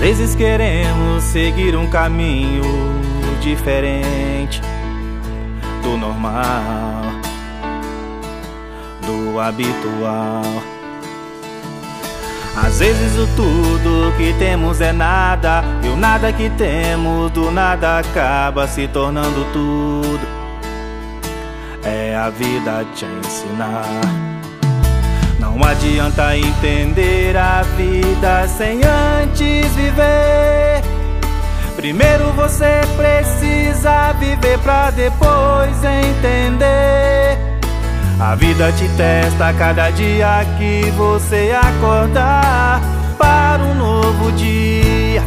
vezes queremos seguir um caminho diferente do normal, do habitual. Às vezes o tudo que temos é nada, e o nada que temos do nada acaba se tornando tudo. É a vida te ensinar. Não adianta entender a vida sem antes viver. Primeiro você precisa viver pra depois entender. A vida te testa a cada dia que você acordar para um novo dia.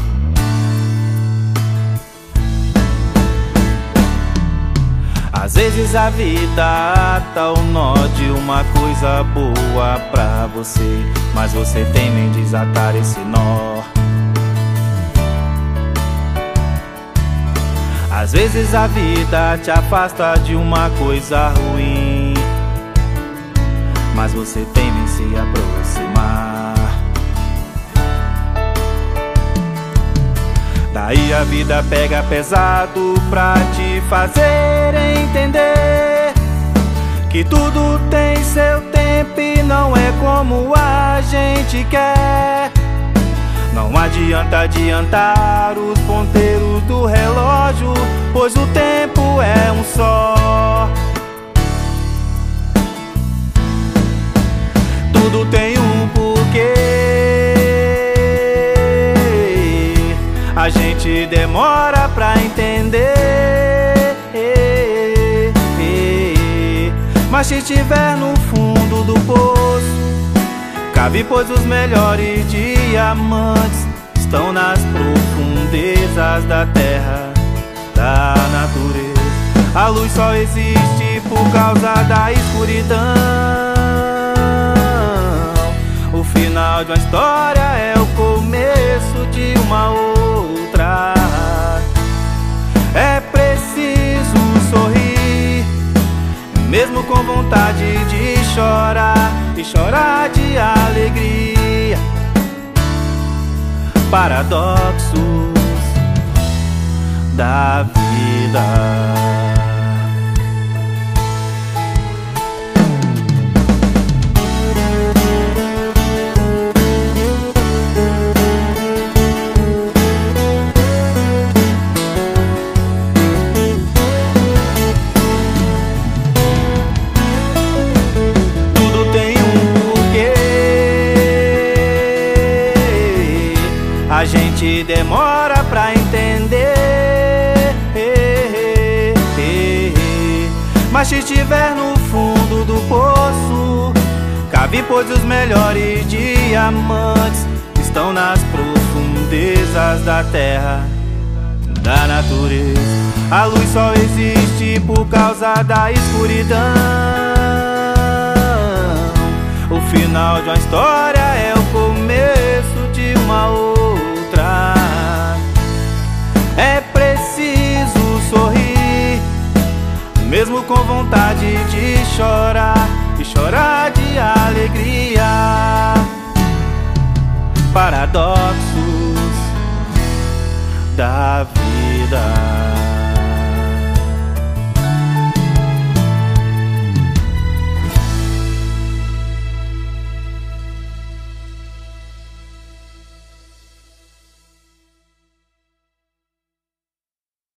Às vezes a vida ata o nó de uma coisa boa pra você, mas você teme em desatar esse nó. Às vezes a vida te afasta de uma coisa ruim, mas você teme em se aproximar. Daí a vida pega pesado pra te fazer entender que tudo tem seu tempo e não é como a gente quer. Não adianta adiantar os ponteiros do relógio, pois o tempo é um só. Tudo tem um porquê, a gente demora pra entender. Mas se estiver no fundo do poço, cabe, pois os melhores diamantes estão nas profundezas da terra, da natureza. A luz só existe por causa da escuridão. O final de uma história é o começo de uma outra. É preciso sorrir, mesmo com vontade de chorar, e chorar de alegria. Paradoxos da vida. A gente demora pra entender. Mas se estiver no fundo do poço, cabe, pois os melhores diamantes estão nas profundezas da terra, da natureza. A luz só existe por causa da escuridão. O final de uma história é o começo de uma outra. É preciso sorrir, mesmo com vontade de chorar, e chorar de alegria. Paradoxos da vida.